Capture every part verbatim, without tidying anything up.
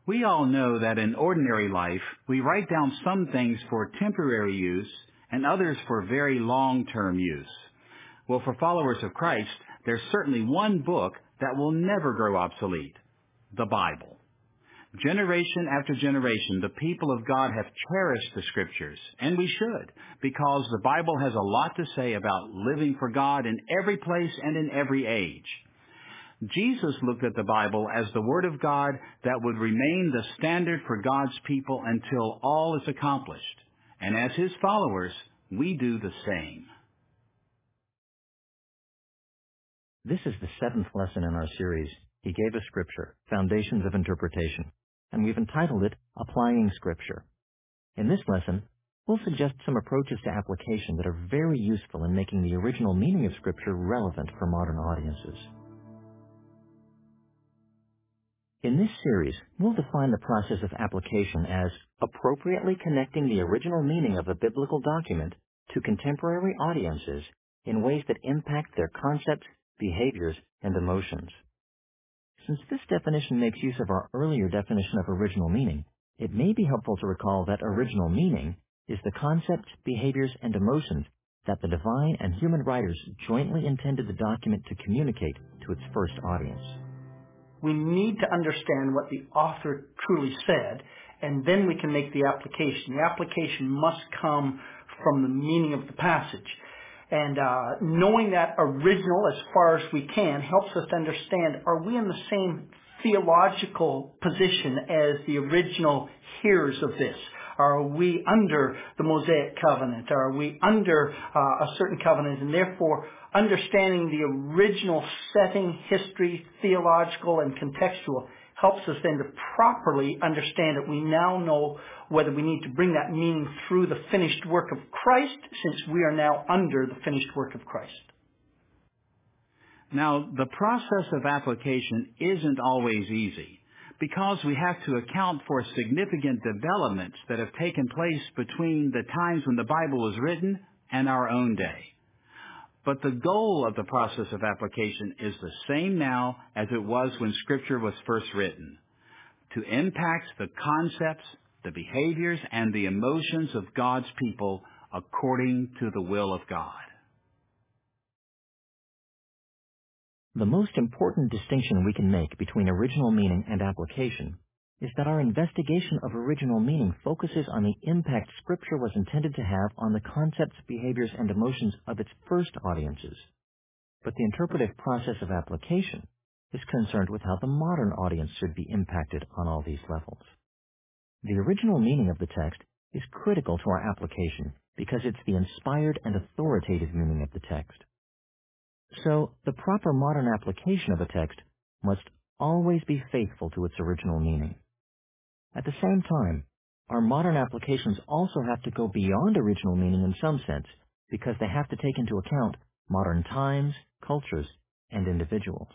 We all know that in ordinary life, we write down some things for temporary use and others for very long-term use. Well, for followers of Christ, there's certainly one book that will never grow obsolete, the Bible. Generation after generation, the people of God have cherished the Scriptures, and we should, because the Bible has a lot to say about living for God in every place and in every age. Jesus looked at the Bible as the Word of God that would remain the standard for God's people until all is accomplished. And as His followers, we do the same. This is the seventh lesson in our series, He Gave Us Scripture, Foundations of Interpretation, and we've entitled it, Applying Scripture. In this lesson, we'll suggest some approaches to application that are very useful in making the original meaning of Scripture relevant for modern audiences. In this series, we'll define the process of application as appropriately connecting the original meaning of a biblical document to contemporary audiences in ways that impact their concepts, behaviors, and emotions. Since this definition makes use of our earlier definition of original meaning, it may be helpful to recall that original meaning is the concepts, behaviors, and emotions that the divine and human writers jointly intended the document to communicate to its first audience. We need to understand what the author truly said, and then we can make the application. The application must come from the meaning of the passage. And uh, knowing that original as far as we can helps us to understand, are we in the same theological position as the original hearers of this? Are we under the Mosaic covenant? Are we under uh, a certain covenant? And therefore, understanding the original setting, history, theological, and contextual helps us then to properly understand it. We now know whether we need to bring that meaning through the finished work of Christ, since we are now under the finished work of Christ. Now, the process of application isn't always easy, because we have to account for significant developments that have taken place between the times when the Bible was written and our own day. But the goal of the process of application is the same now as it was when Scripture was first written, to impact the concepts, the behaviors, and the emotions of God's people according to the will of God. The most important distinction we can make between original meaning and application is that our investigation of original meaning focuses on the impact Scripture was intended to have on the concepts, behaviors, and emotions of its first audiences. But the interpretive process of application is concerned with how the modern audience should be impacted on all these levels. The original meaning of the text is critical to our application because it's the inspired and authoritative meaning of the text. So, the proper modern application of a text must always be faithful to its original meaning. At the same time, our modern applications also have to go beyond original meaning in some sense, because they have to take into account modern times, cultures, and individuals.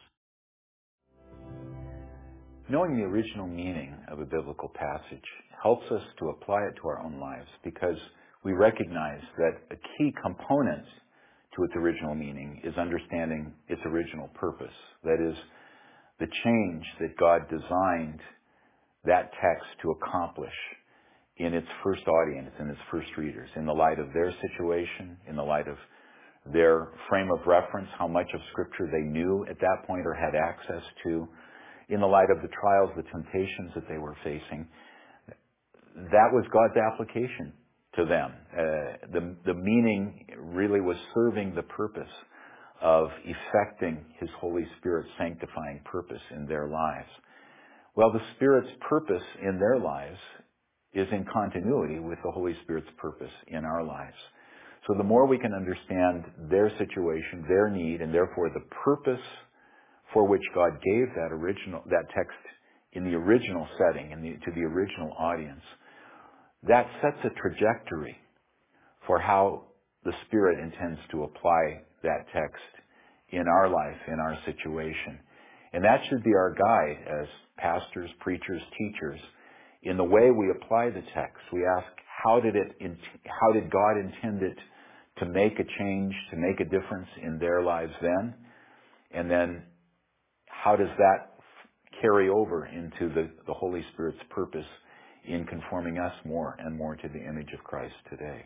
Knowing the original meaning of a biblical passage helps us to apply it to our own lives, because we recognize that a key component to its original meaning is understanding its original purpose. That is, the change that God designed that text to accomplish in its first audience, in its first readers, in the light of their situation, in the light of their frame of reference, how much of Scripture they knew at that point or had access to, in the light of the trials, the temptations that they were facing. That was God's application to them. Uh, the, the meaning really was serving the purpose of effecting His Holy Spirit's sanctifying purpose in their lives. Well, the Spirit's purpose in their lives is in continuity with the Holy Spirit's purpose in our lives. So the more we can understand their situation, their need, and therefore the purpose for which God gave that original, that text in the original setting, in the, to the original audience, that sets a trajectory for how the Spirit intends to apply that text in our life, in our situation. And that should be our guide as pastors, preachers, teachers. In the way we apply the text, we ask, how did it, how did God intend it to make a change, to make a difference in their lives then? And then, how does that carry over into the, the Holy Spirit's purpose in conforming us more and more to the image of Christ today.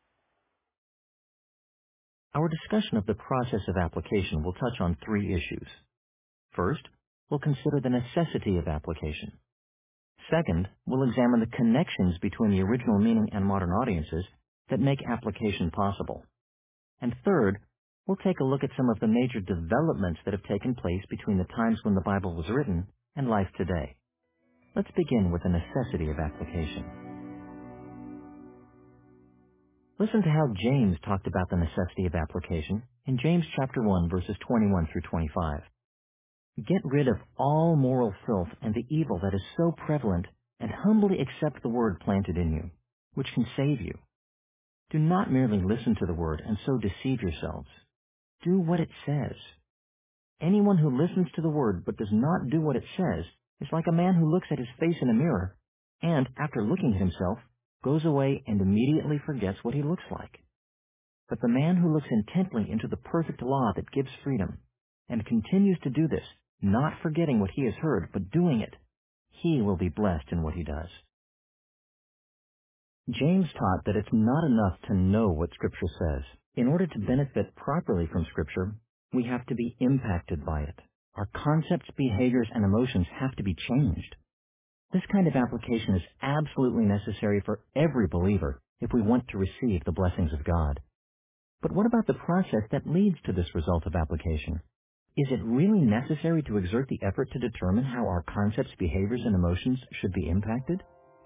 Our discussion of the process of application will touch on three issues. First, we'll consider the necessity of application. Second, we'll examine the connections between the original meaning and modern audiences that make application possible. And third, we'll take a look at some of the major developments that have taken place between the times when the Bible was written and life today. Let's begin with the necessity of application. Listen to how James talked about the necessity of application in James chapter one, verses twenty-one through twenty-five. Get rid of all moral filth and the evil that is so prevalent, and humbly accept the word planted in you, which can save you. Do not merely listen to the word and so deceive yourselves. Do what it says. Anyone who listens to the word but does not do what it says is like a man who looks at his face in a mirror and, after looking at himself, goes away and immediately forgets what he looks like. But the man who looks intently into the perfect law that gives freedom and continues to do this, not forgetting what he has heard, but doing it, he will be blessed in what he does. James taught that it's not enough to know what Scripture says. In order to benefit properly from Scripture, we have to be impacted by it. Our concepts, behaviors, and emotions have to be changed. This kind of application is absolutely necessary for every believer if we want to receive the blessings of God. But what about the process that leads to this result of application? Is it really necessary to exert the effort to determine how our concepts, behaviors, and emotions should be impacted?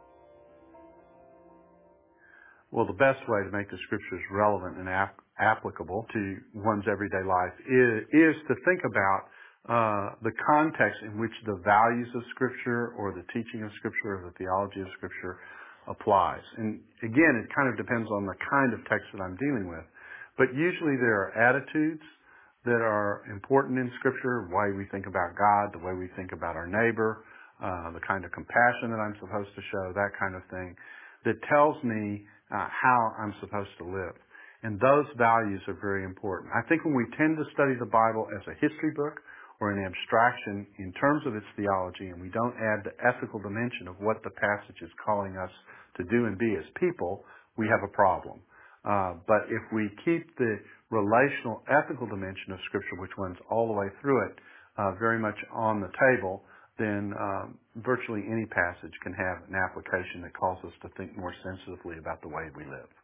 Well, the best way to make the Scriptures relevant and ap- applicable to one's everyday life is, is to think about uh, the context in which the values of Scripture or the teaching of Scripture or the theology of Scripture applies. And again, it kind of depends on the kind of text that I'm dealing with. But usually there are attitudes that are important in Scripture, the way we think about God, the way we think about our neighbor, uh, the kind of compassion that I'm supposed to show, that kind of thing, that tells me uh, how I'm supposed to live. And those values are very important. I think when we tend to study the Bible as a history book or an abstraction in terms of its theology, and we don't add the ethical dimension of what the passage is calling us to do and be as people, we have a problem. Uh, but if we keep the relational ethical dimension of Scripture, which runs all the way through it, uh, very much on the table, then um, virtually any passage can have an application that calls us to think more sensitively about the way we live.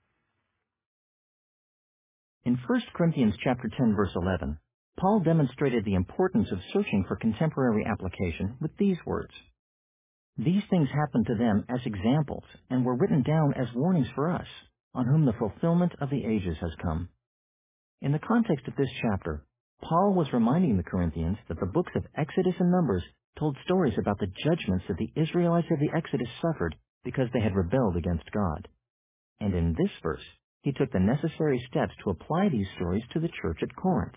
In First Corinthians chapter ten, verse eleven, Paul demonstrated the importance of searching for contemporary application with these words. These things happened to them as examples and were written down as warnings for us, on whom the fulfillment of the ages has come. In the context of this chapter, Paul was reminding the Corinthians that the books of Exodus and Numbers told stories about the judgments that the Israelites of the Exodus suffered because they had rebelled against God. And in this verse, he took the necessary steps to apply these stories to the church at Corinth.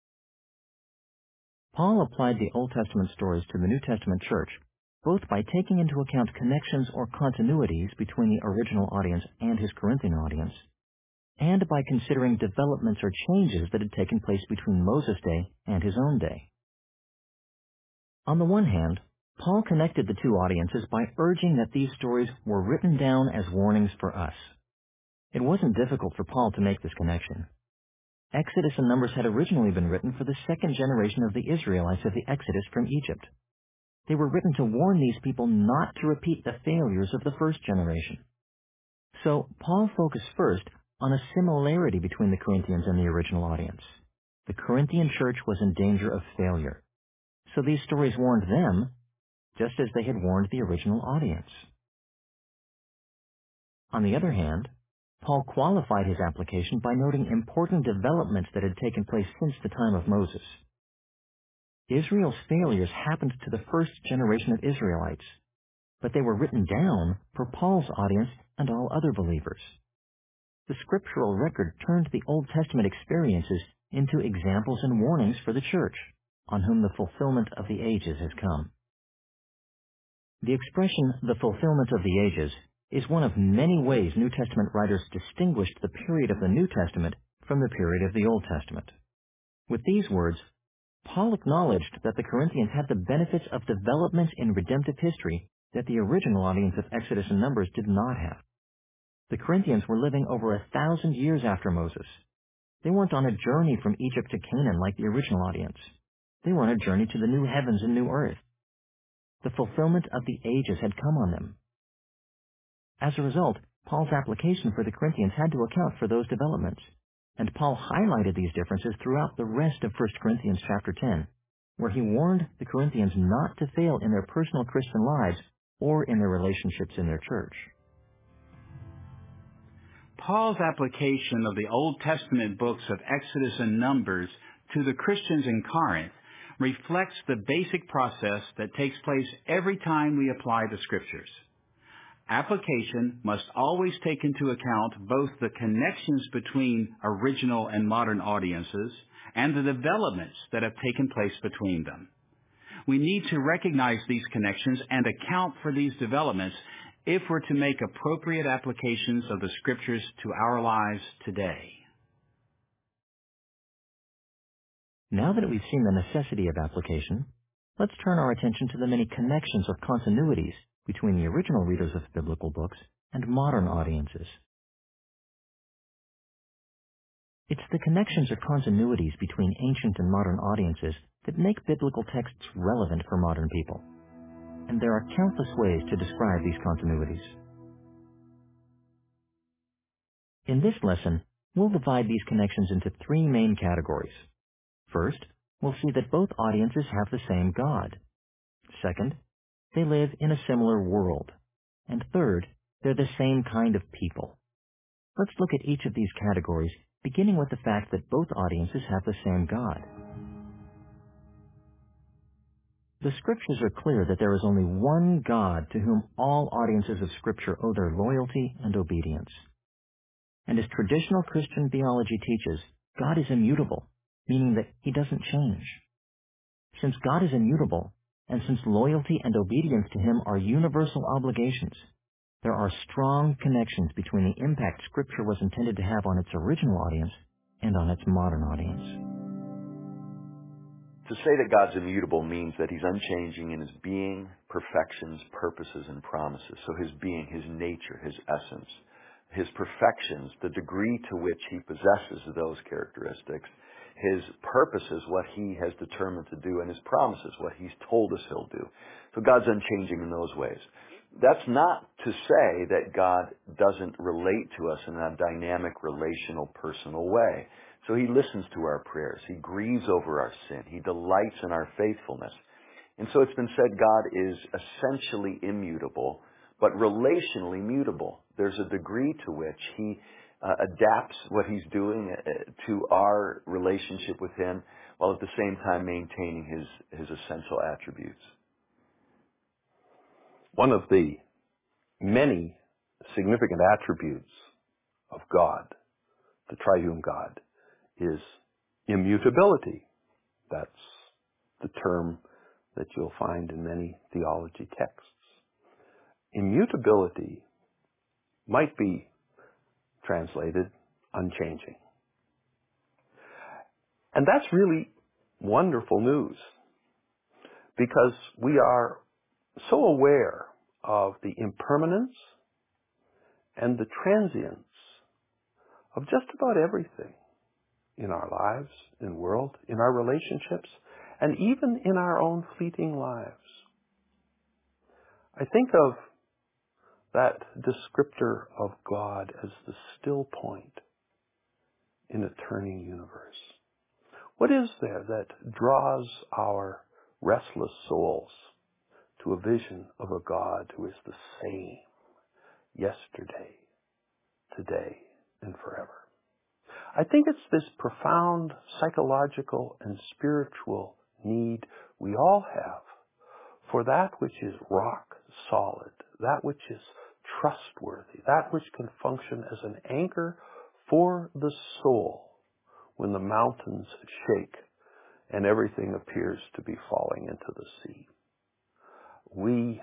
Paul applied the Old Testament stories to the New Testament church, both by taking into account connections or continuities between the original audience and his Corinthian audience, and by considering developments or changes that had taken place between Moses' day and his own day. On the one hand, Paul connected the two audiences by urging that these stories were written down as warnings for us. It wasn't difficult for Paul to make this connection. Exodus and Numbers had originally been written for the second generation of the Israelites of the Exodus from Egypt. They were written to warn these people not to repeat the failures of the first generation. So Paul focused first on a similarity between the Corinthians and the original audience. The Corinthian church was in danger of failure. So these stories warned them, just as they had warned the original audience. On the other hand, Paul qualified his application by noting important developments that had taken place since the time of Moses. Israel's failures happened to the first generation of Israelites, but they were written down for Paul's audience and all other believers. The scriptural record turned the Old Testament experiences into examples and warnings for the church, on whom the fulfillment of the ages has come. The expression, the fulfillment of the ages, is one of many ways New Testament writers distinguished the period of the New Testament from the period of the Old Testament. With these words, Paul acknowledged that the Corinthians had the benefits of developments in redemptive history that the original audience of Exodus and Numbers did not have. The Corinthians were living over a thousand years after Moses. They weren't on a journey from Egypt to Canaan like the original audience. They were on a journey to the new heavens and new earth. The fulfillment of the ages had come on them. As a result, Paul's application for the Corinthians had to account for those developments, and Paul highlighted these differences throughout the rest of First Corinthians chapter ten, where he warned the Corinthians not to fail in their personal Christian lives or in their relationships in their church. Paul's application of the Old Testament books of Exodus and Numbers to the Christians in Corinth reflects the basic process that takes place every time we apply the Scriptures. Application must always take into account both the connections between original and modern audiences and the developments that have taken place between them. We need to recognize these connections and account for these developments if we're to make appropriate applications of the Scriptures to our lives today. Now that we've seen the necessity of application, let's turn our attention to the many connections or continuities between the original readers of biblical books and modern audiences. It's the connections or continuities between ancient and modern audiences that make biblical texts relevant for modern people. And there are countless ways to describe these continuities. In this lesson, we'll divide these connections into three main categories. First, we'll see that both audiences have the same God. Second, they live in a similar world. And third, they're the same kind of people. Let's look at each of these categories, beginning with the fact that both audiences have the same God. The Scriptures are clear that there is only one God to whom all audiences of Scripture owe their loyalty and obedience. And as traditional Christian theology teaches, God is immutable, meaning that He doesn't change. Since God is immutable, and since loyalty and obedience to Him are universal obligations, there are strong connections between the impact Scripture was intended to have on its original audience and on its modern audience. To say that God's immutable means that He's unchanging in His being, perfections, purposes, and promises. So His being, His nature, His essence, His perfections, the degree to which He possesses those characteristics, His purposes, what He has determined to do, and His promises, what He's told us He'll do. So God's unchanging in those ways. That's not to say that God doesn't relate to us in a dynamic, relational, personal way. So He listens to our prayers. He grieves over our sin. He delights in our faithfulness. And so it's been said God is essentially immutable, but relationally mutable. There's a degree to which He uh, adapts what He's doing uh, to our relationship with Him, while at the same time maintaining His, His essential attributes. One of the many significant attributes of God, the triune God, is immutability. That's the term that you'll find in many theology texts. Immutability might be translated unchanging. And that's really wonderful news, because we are so aware of the impermanence and the transience of just about everything in our lives, in the world, in our relationships, and even in our own fleeting lives. I think of that descriptor of God as the still point in a turning universe. What is there that draws our restless souls to a vision of a God who is the same yesterday, today, and forever? I think it's this profound psychological and spiritual need we all have for that which is rock solid, that which is trustworthy, that which can function as an anchor for the soul when the mountains shake and everything appears to be falling into the sea. We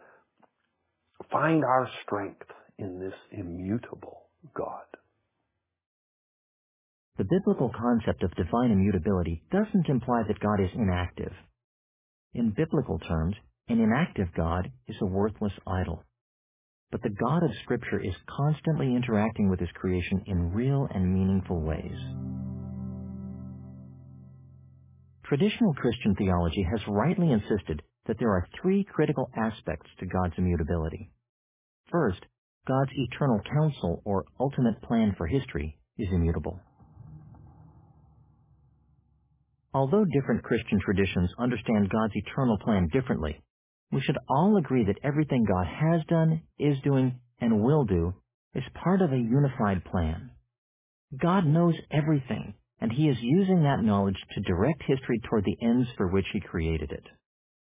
find our strength in this immutable God. The biblical concept of divine immutability doesn't imply that God is inactive. In biblical terms, an inactive God is a worthless idol. But the God of Scripture is constantly interacting with His creation in real and meaningful ways. Traditional Christian theology has rightly insisted that there are three critical aspects to God's immutability. First, God's eternal counsel or ultimate plan for history is immutable. Although different Christian traditions understand God's eternal plan differently, we should all agree that everything God has done, is doing, and will do is part of a unified plan. God knows everything, and He is using that knowledge to direct history toward the ends for which He created it.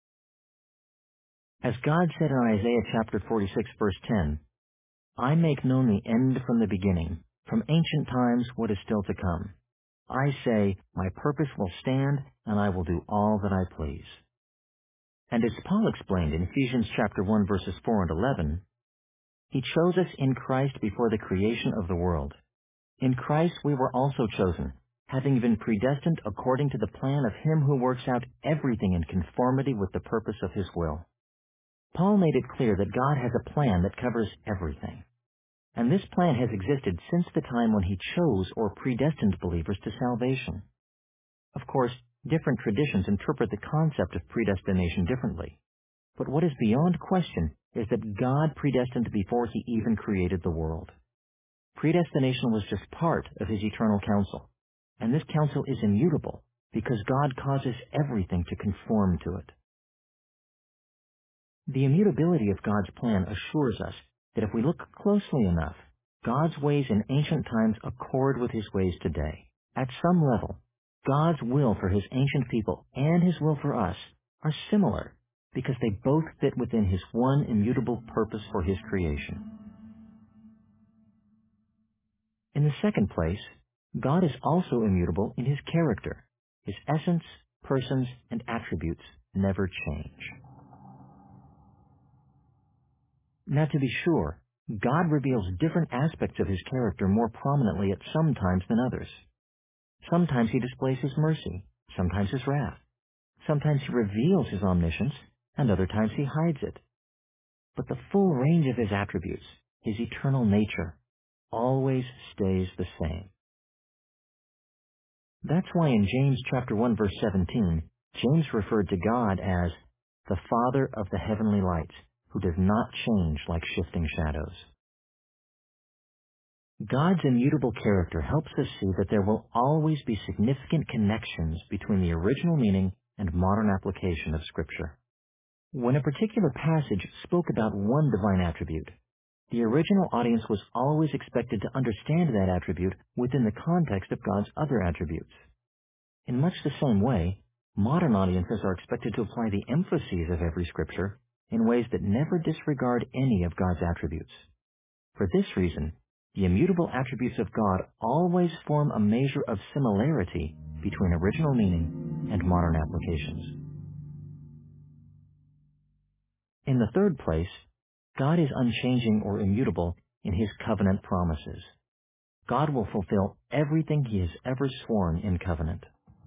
As God said in Isaiah chapter forty-six, verse ten, "I make known the end from the beginning, from ancient times what is still to come. I say, my purpose will stand, and I will do all that I please." And as Paul explained in Ephesians chapter one, verses four and eleven, He chose us in Christ before the creation of the world. In Christ we were also chosen, having been predestined according to the plan of Him who works out everything in conformity with the purpose of His will. Paul made it clear that God has a plan that covers everything. And this plan has existed since the time when He chose or predestined believers to salvation. Of course, different traditions interpret the concept of predestination differently. But what is beyond question is that God predestined before He even created the world. Predestination was just part of His eternal counsel, and this counsel is immutable because God causes everything to conform to it. The immutability of God's plan assures us that if we look closely enough, God's ways in ancient times accord with His ways today. At some level, God's will for His ancient people and His will for us are similar because they both fit within His one immutable purpose for His creation. In the second place, God is also immutable in His character. His essence, persons, and attributes never change. Now, to be sure, God reveals different aspects of His character more prominently at some times than others. Sometimes He displays His mercy, sometimes His wrath. Sometimes He reveals His omniscience, and other times He hides it. But the full range of His attributes, His eternal nature, always stays the same. That's why in James chapter one, verse seventeen, James referred to God as the Father of the heavenly lights, who does not change like shifting shadows. God's immutable character helps us see that there will always be significant connections between the original meaning and modern application of Scripture. When a particular passage spoke about one divine attribute, the original audience was always expected to understand that attribute within the context of God's other attributes. In much the same way, modern audiences are expected to apply the emphases of every Scripture in ways that never disregard any of God's attributes. For this reason, the immutable attributes of God always form a measure of similarity between original meaning and modern applications. In the third place, God is unchanging or immutable in His covenant promises. God will fulfill everything He has ever sworn in covenant.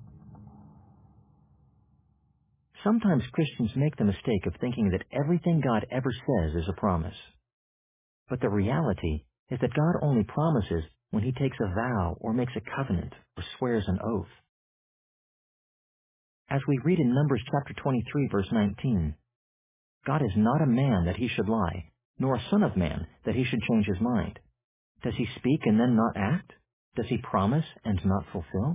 Sometimes Christians make the mistake of thinking that everything God ever says is a promise. But the reality is that God only promises when He takes a vow or makes a covenant or swears an oath. As we read in Numbers chapter twenty-three, verse nineteen, God is not a man that He should lie, nor a son of man that He should change His mind. Does He speak and then not act? Does He promise and not fulfill?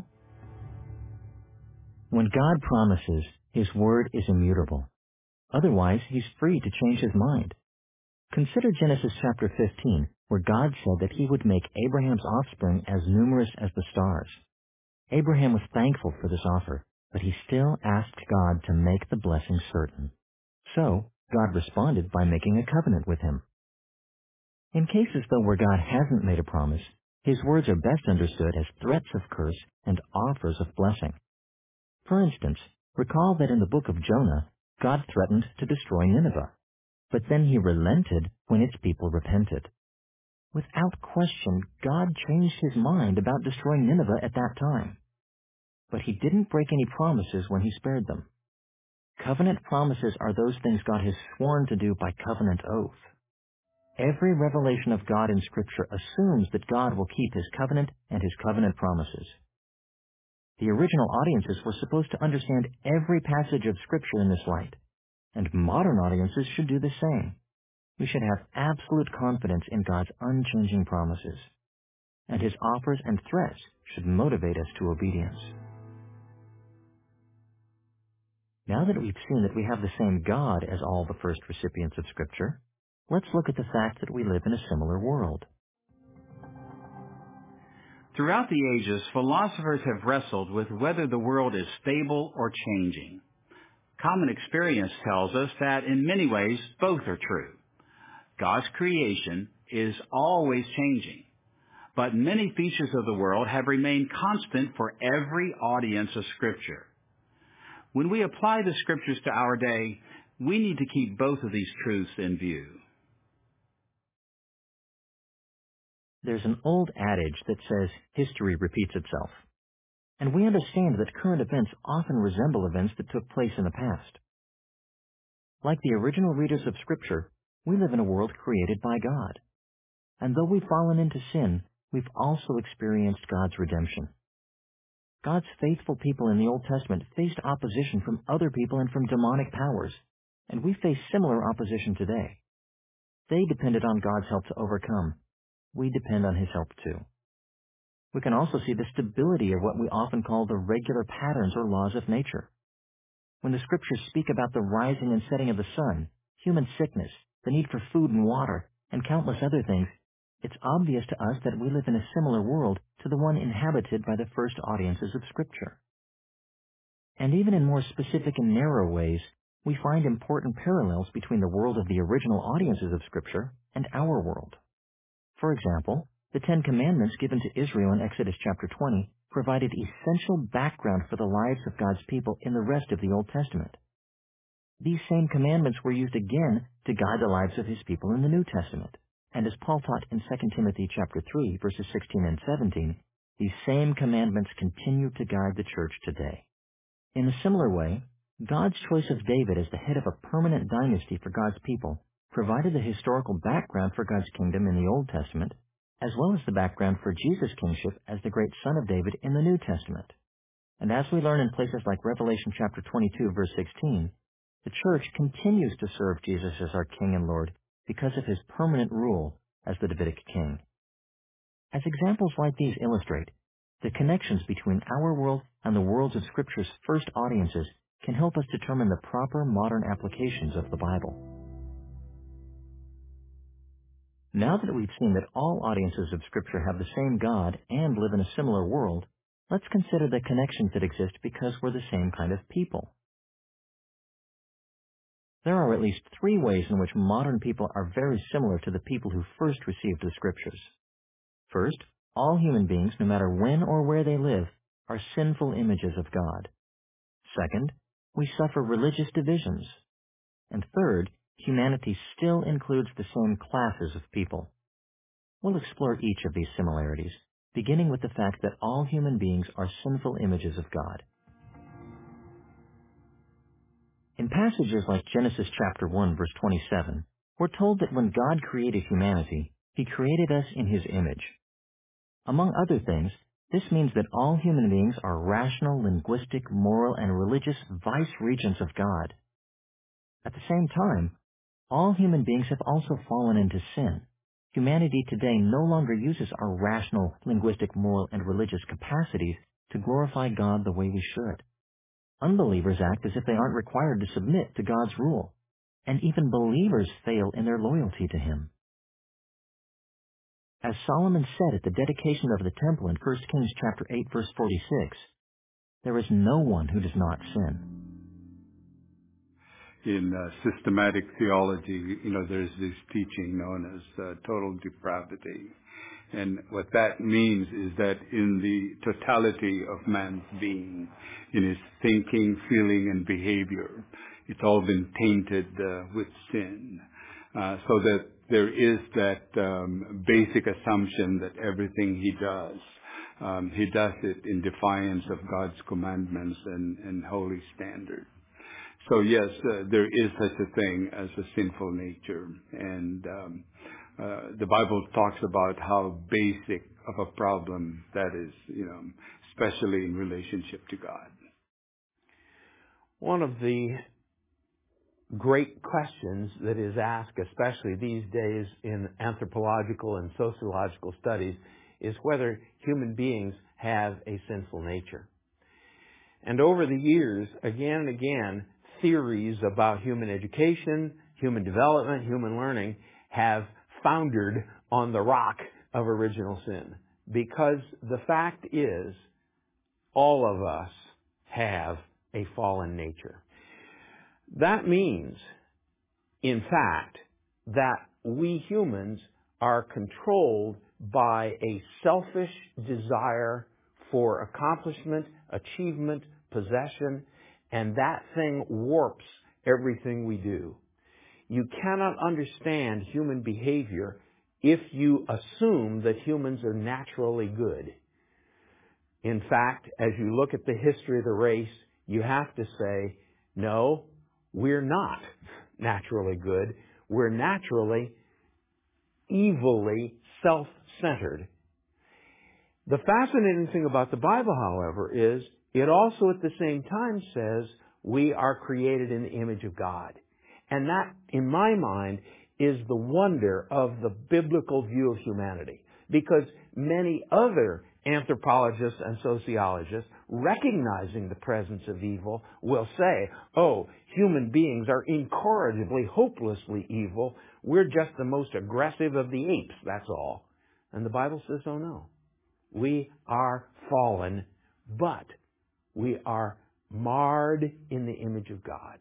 When God promises, His word is immutable. Otherwise, He's free to change His mind. Consider Genesis chapter fifteen, where God said that He would make Abraham's offspring as numerous as the stars. Abraham was thankful for this offer, but he still asked God to make the blessing certain. So, God responded by making a covenant with him. In cases, though, where God hasn't made a promise, His words are best understood as threats of curse and offers of blessing. For instance, recall that in the book of Jonah, God threatened to destroy Nineveh, but then He relented when its people repented. Without question, God changed his mind about destroying Nineveh at that time. But he didn't break any promises when he spared them. Covenant promises are those things God has sworn to do by covenant oath. Every revelation of God in Scripture assumes that God will keep his covenant and his covenant promises. The original audiences were supposed to understand every passage of Scripture in this light, and modern audiences should do the same. We should have absolute confidence in God's unchanging promises, and his offers and threats should motivate us to obedience. Now that we've seen that we have the same God as all the first recipients of Scripture, let's look at the fact that we live in a similar world. Throughout the ages, philosophers have wrestled with whether the world is stable or changing. Common experience tells us that in many ways both are true. God's creation is always changing, but many features of the world have remained constant for every audience of Scripture. When we apply the Scriptures to our day, we need to keep both of these truths in view. There's an old adage that says history repeats itself, and we understand that current events often resemble events that took place in the past. Like the original readers of Scripture, we live in a world created by God. And though we've fallen into sin, we've also experienced God's redemption. God's faithful people in the Old Testament faced opposition from other people and from demonic powers, and we face similar opposition today. They depended on God's help to overcome. We depend on his help too. We can also see the stability of what we often call the regular patterns or laws of nature. When the Scriptures speak about the rising and setting of the sun, human sickness, the need for food and water, and countless other things, it's obvious to us that we live in a similar world to the one inhabited by the first audiences of Scripture. And even in more specific and narrow ways, we find important parallels between the world of the original audiences of Scripture and our world. For example, the Ten Commandments given to Israel in Exodus chapter twenty provided essential background for the lives of God's people in the rest of the Old Testament. These same commandments were used again to guide the lives of his people in the New Testament. And as Paul taught in Second Timothy chapter three, verses sixteen and seventeen, these same commandments continue to guide the church today. In a similar way, God's choice of David as the head of a permanent dynasty for God's people provided the historical background for God's kingdom in the Old Testament, as well as the background for Jesus' kingship as the great Son of David in the New Testament. And as we learn in places like Revelation chapter twenty-two, verse sixteen, the church continues to serve Jesus as our King and Lord because of his permanent rule as the Davidic king. As examples like these illustrate, the connections between our world and the worlds of Scripture's first audiences can help us determine the proper modern applications of the Bible. Now that we've seen that all audiences of Scripture have the same God and live in a similar world, let's consider the connections that exist because we're the same kind of people. There are at least three ways in which modern people are very similar to the people who first received the Scriptures. First, all human beings, no matter when or where they live, are sinful images of God. Second, we suffer religious divisions. And third, humanity still includes the same classes of people. We'll explore each of these similarities, beginning with the fact that all human beings are sinful images of God. In passages like Genesis chapter one, verse twenty-seven, we're told that when God created humanity, he created us in his image. Among other things, this means that all human beings are rational, linguistic, moral, and religious vice-regents of God. At the same time, all human beings have also fallen into sin. Humanity today no longer uses our rational, linguistic, moral, and religious capacities to glorify God the way we should. Unbelievers act as if they aren't required to submit to God's rule, and even believers fail in their loyalty to him. As Solomon said at the dedication of the temple in First Kings chapter eight, verse forty-six, there is no one who does not sin. In uh, systematic theology, you know, there's this teaching known as uh, total depravity. And what that means is that in the totality of man's being, in his thinking, feeling, and behavior, it's all been tainted uh, with sin. uh, so that there is that um, basic assumption that everything he does, um, he does it in defiance of God's commandments and, and holy standard. So yes, uh, there is such a thing as a sinful nature, and um, uh, the Bible talks about how basic of a problem that is, you know, especially in relationship to God. One of the great questions that is asked, especially these days in anthropological and sociological studies, is whether human beings have a sinful nature. And over the years, again and again, theories about human education, human development, human learning have foundered on the rock of original sin. Because the fact is, all of us have a fallen nature. That means, in fact, that we humans are controlled by a selfish desire for accomplishment, achievement, possession, and that thing warps everything we do. You cannot understand human behavior if you assume that humans are naturally good. In fact, as you look at the history of the race, you have to say, no, we're not naturally good. We're naturally, evilly self-centered. The fascinating thing about the Bible, however, is it also at the same time says we are created in the image of God. And that, in my mind, is the wonder of the biblical view of humanity. Because many other anthropologists and sociologists, recognizing the presence of evil, will say, oh, human beings are incorrigibly, hopelessly evil. We're just the most aggressive of the apes, that's all. And the Bible says, oh no. We are fallen, but we are marred in the image of God.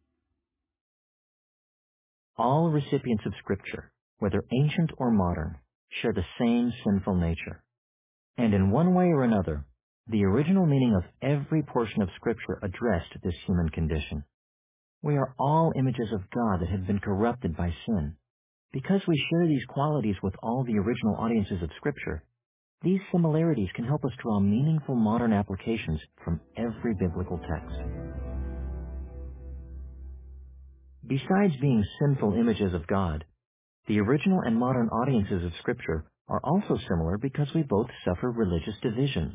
All recipients of Scripture, whether ancient or modern, share the same sinful nature. And in one way or another, the original meaning of every portion of Scripture addressed this human condition. We are all images of God that have been corrupted by sin. Because we share these qualities with all the original audiences of Scripture, these similarities can help us draw meaningful modern applications from every biblical text. Besides being sinful images of God, the original and modern audiences of Scripture are also similar because we both suffer religious divisions.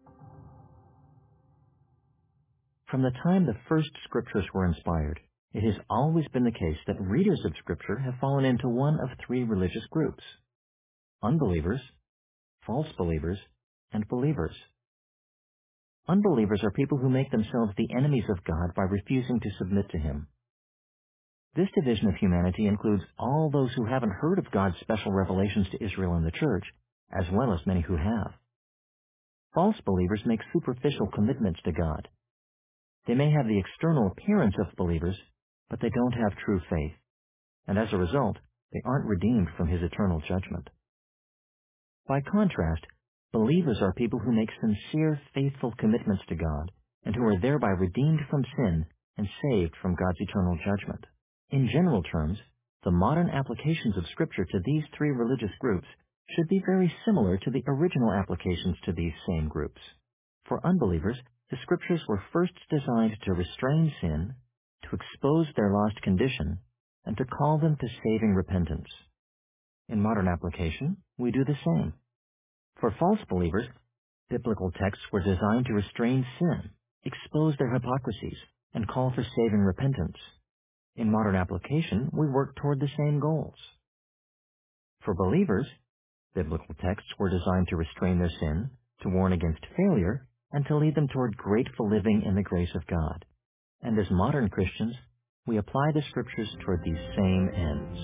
From the time the first Scriptures were inspired, it has always been the case that readers of Scripture have fallen into one of three religious groups: unbelievers, false believers, and believers. Unbelievers are people who make themselves the enemies of God by refusing to submit to Him. This division of humanity includes all those who haven't heard of God's special revelations to Israel and the church, as well as many who have. False believers make superficial commitments to God. They may have the external appearance of believers, but they don't have true faith, and as a result, they aren't redeemed from His eternal judgment. By contrast, believers are people who make sincere, faithful commitments to God, and who are thereby redeemed from sin and saved from God's eternal judgment. In general terms, the modern applications of Scripture to these three religious groups should be very similar to the original applications to these same groups. For unbelievers, the Scriptures were first designed to restrain sin, to expose their lost condition, and to call them to saving repentance. In modern application, we do the same. For false believers, biblical texts were designed to restrain sin, expose their hypocrisies, and call for saving repentance. In modern application, we work toward the same goals. For believers, biblical texts were designed to restrain their sin, to warn against failure, and to lead them toward grateful living in the grace of God. And as modern Christians, we apply the Scriptures toward these same ends.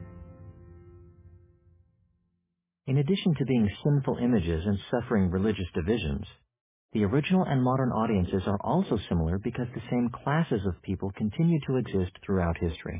In addition to being sinful images and suffering religious divisions, the original and modern audiences are also similar because the same classes of people continue to exist throughout history.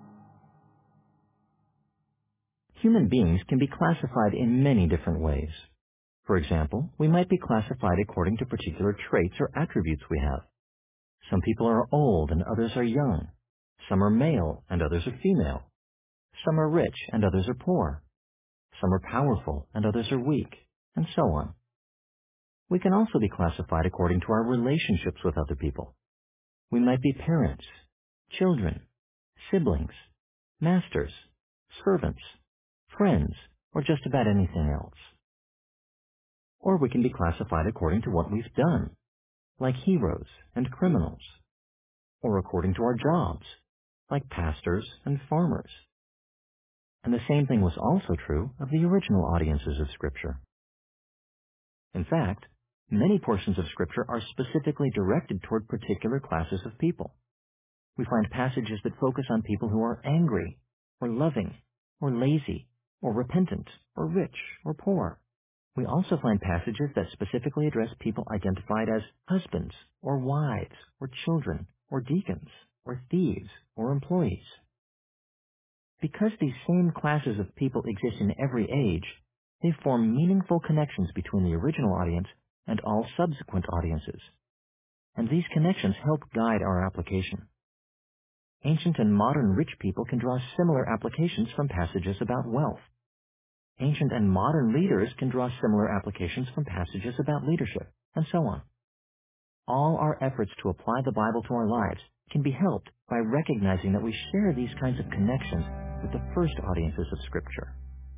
Human beings can be classified in many different ways. For example, we might be classified according to particular traits or attributes we have. Some people are old and others are young. Some are male and others are female. Some are rich and others are poor. Some are powerful and others are weak, and so on. We can also be classified according to our relationships with other people. We might be parents, children, siblings, masters, servants, friends, or just about anything else. Or we can be classified according to what we've done, like heroes and criminals, or according to our jobs, like pastors and farmers. And the same thing was also true of the original audiences of Scripture. In fact, many portions of Scripture are specifically directed toward particular classes of people. We find passages that focus on people who are angry, or loving, or lazy, or repentant, or rich, or poor. We also find passages that specifically address people identified as husbands, or wives, or children, or deacons, or thieves, or employees. Because these same classes of people exist in every age, they form meaningful connections between the original audience and all subsequent audiences. And these connections help guide our application. Ancient and modern rich people can draw similar applications from passages about wealth. Ancient and modern leaders can draw similar applications from passages about leadership, and so on. All our efforts to apply the Bible to our lives can be helped by recognizing that we share these kinds of connections with the first audiences of Scripture.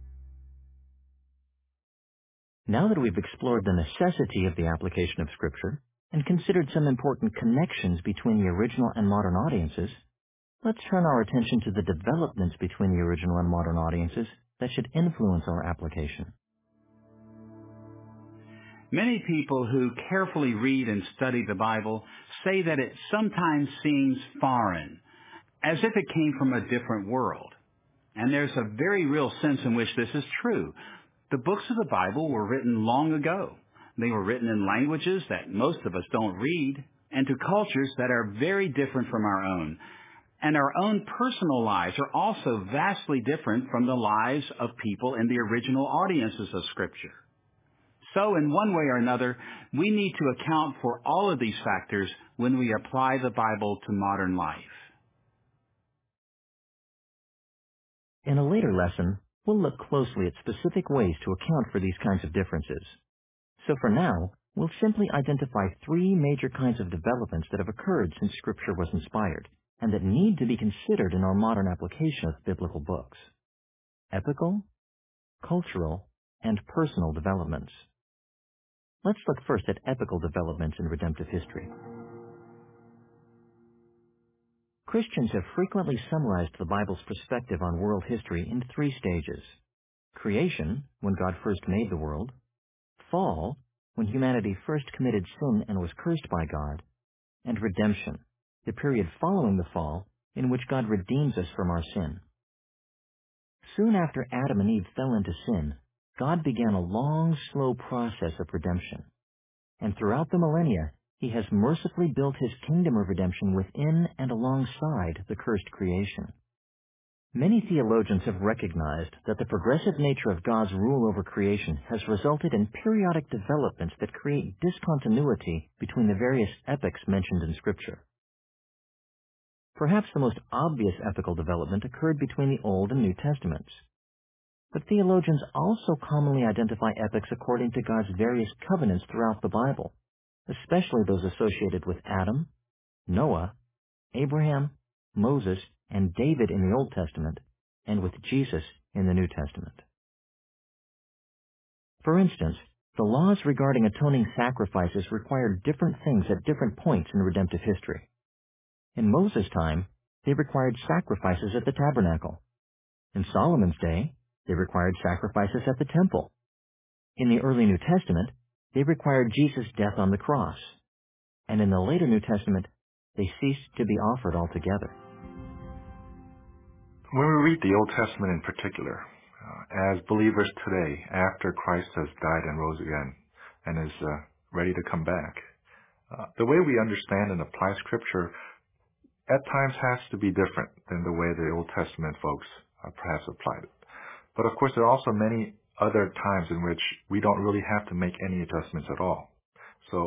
Now that we've explored the necessity of the application of Scripture and considered some important connections between the original and modern audiences, let's turn our attention to the developments between the original and modern audiences that should influence our application. Many people who carefully read and study the Bible say that it sometimes seems foreign, as if it came from a different world. And there's a very real sense in which this is true. The books of the Bible were written long ago. They were written in languages that most of us don't read, and to cultures that are very different from our own. And our own personal lives are also vastly different from the lives of people in the original audiences of Scripture. So, in one way or another, we need to account for all of these factors when we apply the Bible to modern life. In a later lesson, we'll look closely at specific ways to account for these kinds of differences. So for now, we'll simply identify three major kinds of developments that have occurred since Scripture was inspired, and that need to be considered in our modern application of biblical books: epical, cultural, and personal developments. Let's look first at epical developments in redemptive history. Christians have frequently summarized the Bible's perspective on world history in three stages: creation, when God first made the world; fall, when humanity first committed sin and was cursed by God; and redemption, the period following the fall in which God redeems us from our sin. Soon after Adam and Eve fell into sin, God began a long, slow process of redemption. And throughout the millennia, He has mercifully built His kingdom of redemption within and alongside the cursed creation. Many theologians have recognized that the progressive nature of God's rule over creation has resulted in periodic developments that create discontinuity between the various epochs mentioned in Scripture. Perhaps the most obvious epical development occurred between the Old and New Testaments. But theologians also commonly identify epochs according to God's various covenants throughout the Bible, especially those associated with Adam, Noah, Abraham, Moses, and David in the Old Testament, and with Jesus in the New Testament. For instance, the laws regarding atoning sacrifices required different things at different points in redemptive history. In Moses' time, they required sacrifices at the tabernacle. In Solomon's day, they required sacrifices at the temple. In the early New Testament, they required Jesus' death on the cross. And in the later New Testament, they ceased to be offered altogether. When we read the Old Testament in particular, uh, as believers today, after Christ has died and rose again and is uh, ready to come back, uh, the way we understand and apply Scripture at times has to be different than the way the Old Testament folks uh, perhaps applied it. But of course, there are also many other times in which we don't really have to make any adjustments at all. So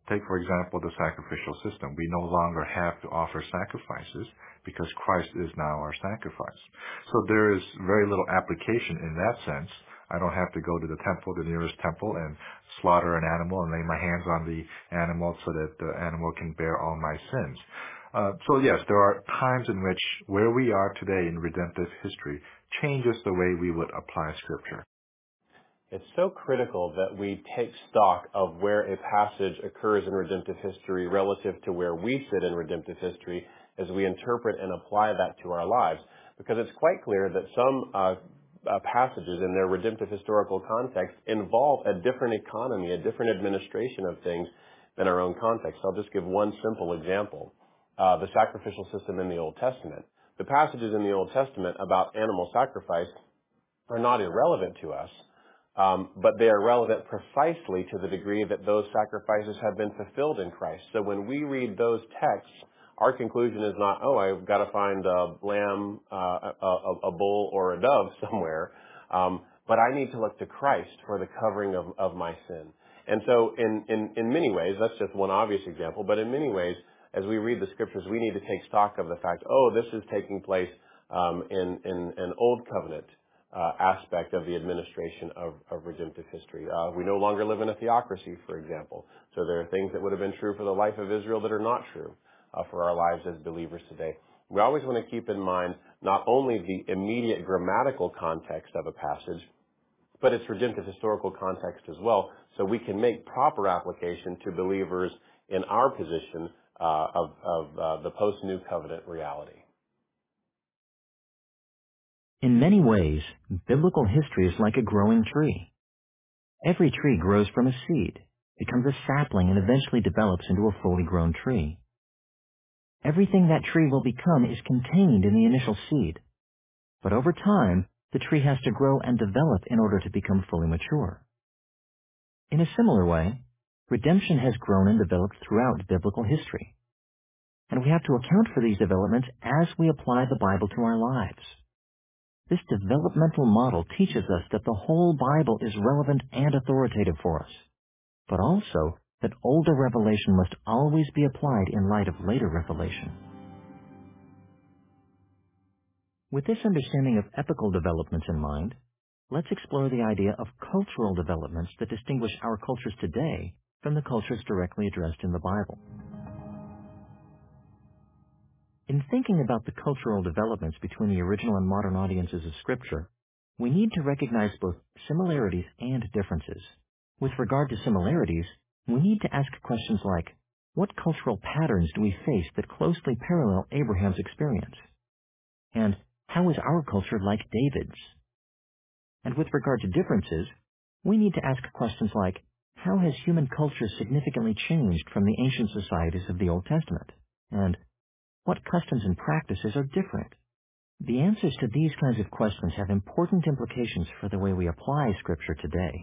Take, for example, the sacrificial system. We no longer have to offer sacrifices because Christ is now our sacrifice. So there is very little application in that sense. I don't have to go to the temple, the nearest temple, and slaughter an animal and lay my hands on the animal so that the animal can bear all my sins. Uh, so yes, there are times in which where we are today in redemptive history changes the way we would apply Scripture. It's so critical that we take stock of where a passage occurs in redemptive history relative to where we sit in redemptive history as we interpret and apply that to our lives. Because it's quite clear that some uh, uh, passages in their redemptive historical context involve a different economy, a different administration of things than our own context. I'll just give one simple example. Uh, the sacrificial system in the Old Testament. The passages in the Old Testament about animal sacrifice are not irrelevant to us, um, but they are relevant precisely to the degree that those sacrifices have been fulfilled in Christ. So when we read those texts, our conclusion is not, oh, I've got to find a lamb, uh, a, a, a bull, or a dove somewhere, um, but I need to look to Christ for the covering of, of my sin. And so in, in, in many ways, that's just one obvious example, but in many ways, as we read the Scriptures, we need to take stock of the fact, oh, this is taking place um, in, in an Old Covenant uh, aspect of the administration of, of redemptive history. Uh, we no longer live in a theocracy, for example. So there are things that would have been true for the life of Israel that are not true uh, for our lives as believers today. We always want to keep in mind not only the immediate grammatical context of a passage, but its redemptive historical context as well, so we can make proper application to believers in our position Uh, of, of uh, the post-New Covenant reality. In many ways, biblical history is like a growing tree. Every tree grows from a seed, becomes a sapling, and eventually develops into a fully grown tree. Everything that tree will become is contained in the initial seed, but over time, the tree has to grow and develop in order to become fully mature. In a similar way, redemption has grown and developed throughout biblical history. And we have to account for these developments as we apply the Bible to our lives. This developmental model teaches us that the whole Bible is relevant and authoritative for us, but also that older revelation must always be applied in light of later revelation. With this understanding of epical developments in mind, let's explore the idea of cultural developments that distinguish our cultures today from the cultures directly addressed in the Bible. In thinking about the cultural developments between the original and modern audiences of Scripture, we need to recognize both similarities and differences. With regard to similarities, we need to ask questions like, what cultural patterns do we face that closely parallel Abraham's experience? And how is our culture like David's? And with regard to differences, we need to ask questions like, how has human culture significantly changed from the ancient societies of the Old Testament? And what customs and practices are different? The answers to these kinds of questions have important implications for the way we apply Scripture today.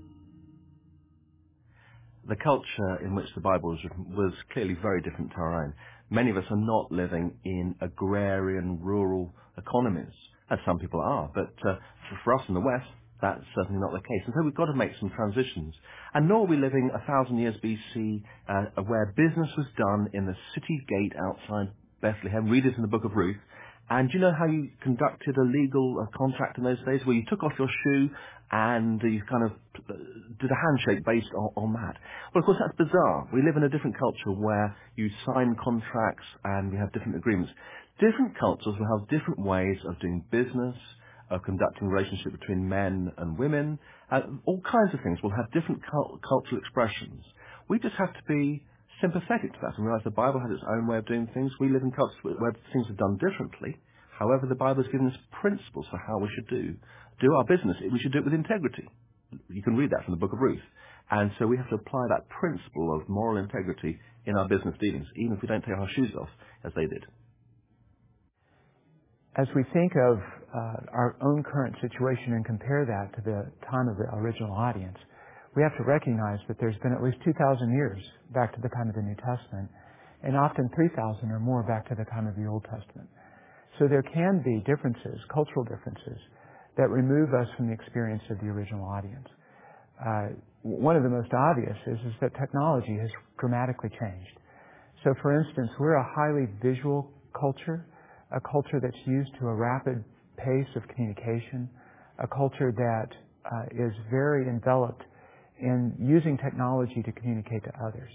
The culture in which the Bible was written was clearly very different to our own. Many of us are not living in agrarian, rural economies, as some people are, but uh, for us in the West, that's certainly not the case. And so we've got to make some transitions. And nor are we living a thousand years B C, uh, where business was done in the city gate outside Bethlehem. Read it in the book of Ruth. And do you know how you conducted a legal uh, contract in those days? Where you took off your shoe and you kind of uh, did a handshake based on, on that. Well, of course, that's bizarre. We live in a different culture where you sign contracts and we have different agreements. Different cultures will have different ways of doing business, of conducting relationship between men and women. Uh, all kinds of things will have different cult- cultural expressions. We just have to be sympathetic to that and realize the Bible has its own way of doing things. We live in cultures where things are done differently. However, the Bible has given us principles for how we should do do our business. We should do it with integrity. You can read that from the book of Ruth. And so we have to apply that principle of moral integrity in our business dealings, even if we don't take our shoes off, as they did. As we think of uh, our own current situation and compare that to the time of the original audience, we have to recognize that there's been at least two thousand years back to the time of the New Testament, and often three thousand or more back to the time of the Old Testament. So there can be differences, cultural differences, that remove us from the experience of the original audience. Uh, one of the most obvious is, is that technology has dramatically changed. So, for instance, we're a highly visual culture, a culture that's used to a rapid pace of communication, a culture that uh, is very enveloped in using technology to communicate to others.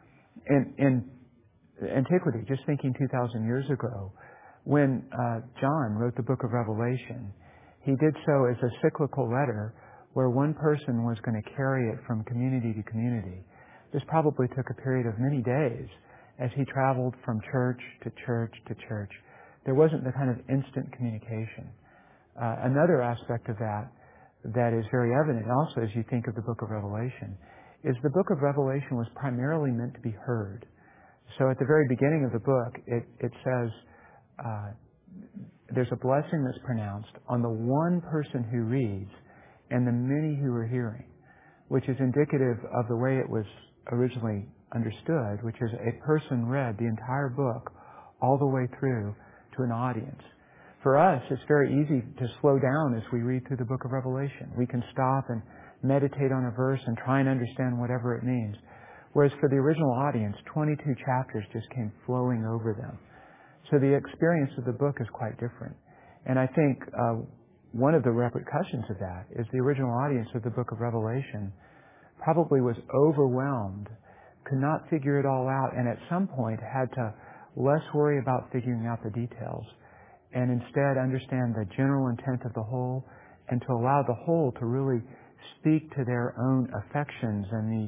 In, in antiquity, just thinking two thousand years ago, when uh, John wrote the book of Revelation, he did so as a cyclical letter where one person was going to carry it from community to community. This probably took a period of many days as he traveled from church to church to church. There wasn't the kind of instant communication. Uh, another aspect of that that is very evident also as you think of the book of Revelation is the book of Revelation was primarily meant to be heard. So at the very beginning of the book, it, it says uh, there's a blessing that's pronounced on the one person who reads and the many who are hearing, which is indicative of the way it was originally understood, which is a person read the entire book all the way through to an audience. For us, it's very easy to slow down as we read through the book of Revelation. We can stop and meditate on a verse and try and understand whatever it means. Whereas for the original audience, twenty-two chapters just came flowing over them. So the experience of the book is quite different. And I think uh, one of the repercussions of that is the original audience of the book of Revelation probably was overwhelmed, could not figure it all out, and at some point had to less worry about figuring out the details and instead understand the general intent of the whole and to allow the whole to really speak to their own affections and the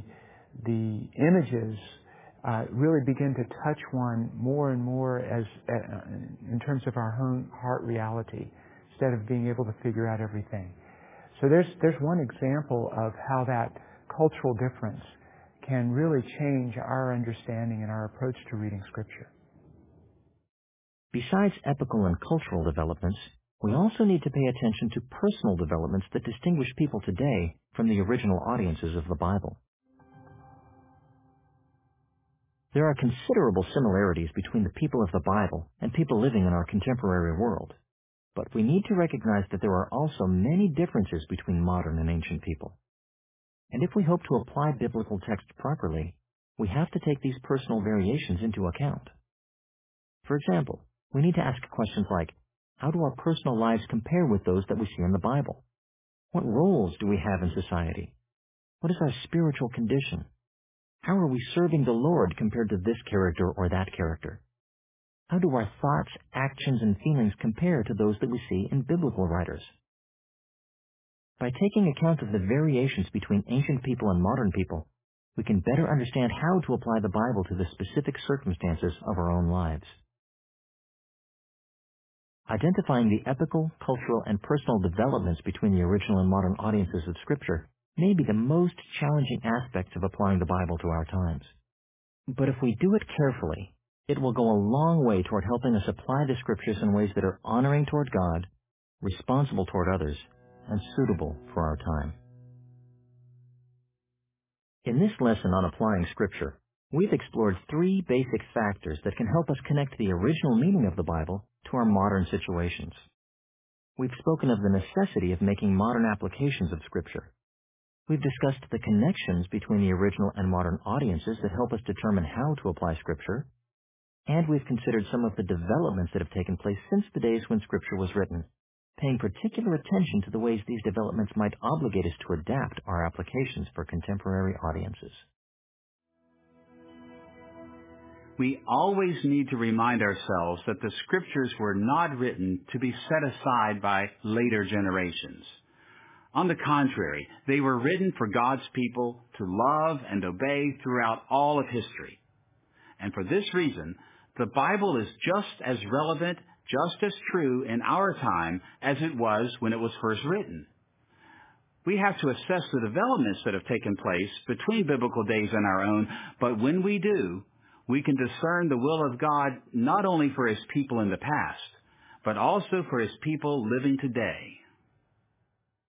the images uh, really begin to touch one more and more as uh, in terms of our own heart reality instead of being able to figure out everything. So there's there's one example of how that cultural difference can really change our understanding and our approach to reading Scripture. Besides epical and cultural developments, we also need to pay attention to personal developments that distinguish people today from the original audiences of the Bible. There are considerable similarities between the people of the Bible and people living in our contemporary world, but we need to recognize that there are also many differences between modern and ancient people. And if we hope to apply biblical text properly, we have to take these personal variations into account. For example, we need to ask questions like, how do our personal lives compare with those that we see in the Bible? What roles do we have in society? What is our spiritual condition? How are we serving the Lord compared to this character or that character? How do our thoughts, actions, and feelings compare to those that we see in biblical writers? By taking account of the variations between ancient people and modern people, we can better understand how to apply the Bible to the specific circumstances of our own lives. Identifying the epical, cultural, and personal developments between the original and modern audiences of Scripture may be the most challenging aspects of applying the Bible to our times. But if we do it carefully, it will go a long way toward helping us apply the Scriptures in ways that are honoring toward God, responsible toward others, and suitable for our time. In this lesson on applying Scripture, we've explored three basic factors that can help us connect the original meaning of the Bible to our modern situations. We've spoken of the necessity of making modern applications of Scripture. We've discussed the connections between the original and modern audiences that help us determine how to apply Scripture. And we've considered some of the developments that have taken place since the days when Scripture was written, paying particular attention to the ways these developments might obligate us to adapt our applications for contemporary audiences. We always need to remind ourselves that the Scriptures were not written to be set aside by later generations. On the contrary, they were written for God's people to love and obey throughout all of history. And for this reason, the Bible is just as relevant, just as true in our time as it was when it was first written. We have to assess the developments that have taken place between biblical days and our own, but when we do, we can discern the will of God not only for His people in the past, but also for His people living today.